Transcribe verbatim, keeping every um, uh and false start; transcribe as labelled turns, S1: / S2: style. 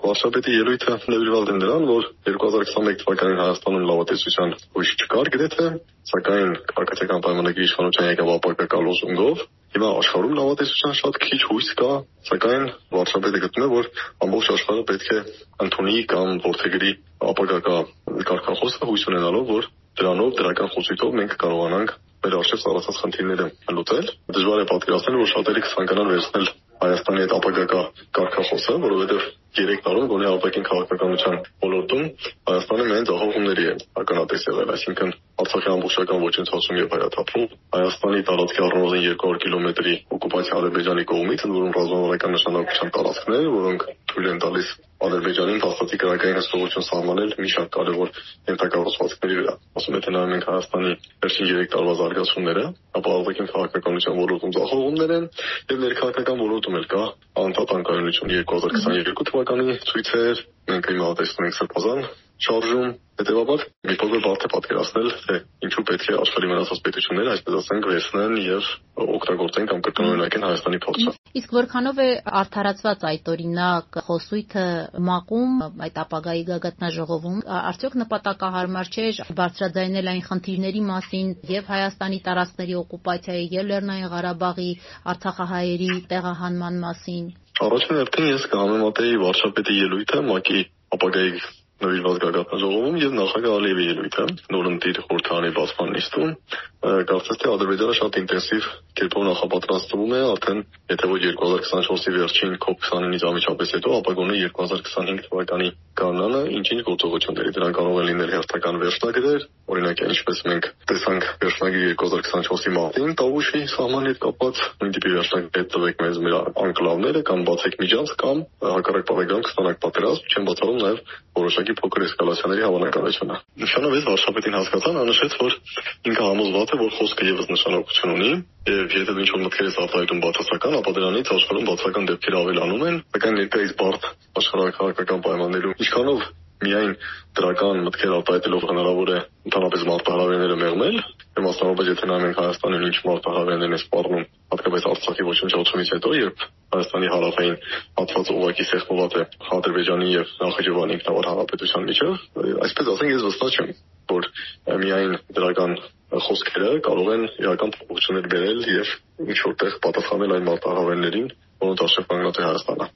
S1: Վարշապետի ելույթը նվիրված է նրան, որ երկու հազար քսաներեք թվականին Հայաստանում լավատեսության հույս չկար գրեթե, սակայն քաղաքացիական պայմանագրի իշխանության եկավ ապակակա լոզունգով։ Հիմա աշխարհում լավատեսության շատ քիչ հույս կա, սակայն վարշապետը գտնում է, որ ամբողջ աշխարհը պետք է ընդունի կամ որդեգրի ապակակա կարգախոսը հույս ունենալով, որ դրանով դրական խոսույթով մենք կարողանանք մեր առջև ծառացած խնդիրները լուծել։ Դժվար է պատկերացնել, որ շատերը կցանկանան վերցնել Հայաստանի այդ ապակակա կարգախոսը, որովհետև երեք տարում գոնե արտաքին քաղաքականության ոլորտում Հայաստանը մեծ ահողումների է ականատես եղել, այսինքն Արցախի ամբողջական ոչնչացում եւ հայաթափում, Հայաստանի տարածքի առնվազն երկու հարյուր կիլոմետրի օկուպացիա Ադրբեջանի կողմից, ընդ որում ռազմավարական նշանակության տարածքներ, որոնք թույլ են տալիս Ադրբեջանին փաստացի քրեական հսկողություն սահմանել մի շարք կարևոր ենթակառուցվածքների վրա։ Ասում եմ, թե նայում ենք Հայաստանի վերջին երեք տարվա զարգացումները, ապա արտաքին քաղաքականության ոլորտում զախողումներ են եւ ներքաղաքական ոլորտում էլ կա անընդհատ անկայունություն։ երկու հազար քսաներկու թվականի ցույցեր մենք հիմա տեսնում ենք սրբազան շարժում, հետեւաբար մի փոքր բարդ է պատկերացնել, թե ինչու պետք է աշխարհի մնացած պետությունները, այսպես ասենք, վերցնեն եւ օգտագործեն կամ կրկնօրինակեն Հայաստանի փորձը։
S2: Իսկ որքանով է արդարացված այդ օրինակ խոսույթը ՄԱԿ-ում, այդ ապագայի գագաթնաժողովում, արդյոք նպատակահարմար չէ բարձրաձայնել այն խնդիրների մասին եւ Հայաստանի տարածքների օկուպացիայի եւ Լեռնային Ղարաբաղի արցախահայերի տեղահանման մասին։
S1: Առաջին հերթին ես կհամեմատեի վարշապետի ելույթը ՄԱԿ-ի ապագայի նվիրված գագաթնաժողովում եւ նախագահ Ալիևի ելույթը նորընտիր խորհրդարանի բացման նիստում, կարծես թե Ադրբեջանը շատ ինտենսիվ կերպով նախապատրաստվում է արդեն, եթե ոչ երկու հազար քսանչորսի վերջին կոպ քսանինից անմիջապես հետո, ապա գոնե երկու հազար քսանհինգ թվականի գարնանը ինչ-ինչ գործողությունների։ Դրանք կարող են լինել հերթական վերջնագրեր, օրինակ ինչպես մենք տեսանք վերջնագրի երկու հազար քսանչորսի մարտին Տավուշի սահմանի հետ կապված, նույն տիպի վերջնագրեր տվեք մեզ մեր անկլավները կամ բացեք միջանց կամ հակառակ բարեկամ կստանաք պատերազմ, չեն բացառում նաեւ որոշակի փոքր էսկալացիաների հավանականությունը։ Նշանավեց վարշապետին հասկացան, անշեց, որ ինքը համոզված է, որ խոսքը եւս նշանակություն ունի, եւ եթե ինչ որ մտքեր է արտահայտում բացասական, ապա դրանից աշխարհում բացասական դեպքեր ավելանում են, սակայն ներկայիս բարդ աշխարհակաղակական պայմաններում ինչքանով միայն դրական մտքեր արտահայտելով հնարավոր է ընդհանրապես մարտահրավերները մեղմել, եւ մասնավորապես եթե նայում ենք Հայաստանին ինչ մարտահրավերներ են սպառնում, հատկապես Արցախի ոչնչացումից հետո, երբ Հայաստանի հարավային հատվածը ուղղակի սեղմված է Ադրբեջանի եւ Նախիջևանի ինքնավար հանրապետության միջև, այսպես ասենք, ես վստահ չեմ, որ միայն դրական խոսքերը կարող են իրական փոփոխություններ բերել եւ ինչ որտեղ պատասխանել այն մարտահրավերներին, որոնց արժեվ կանգնած է Հայաստանը։